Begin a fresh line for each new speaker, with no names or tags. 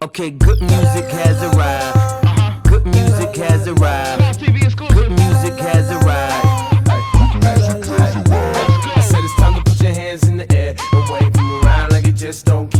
Okay, good music has arrived. Good music has arrived. Good music has arrived. I said it's time to put your hands in the air and wave them around like you just don't care.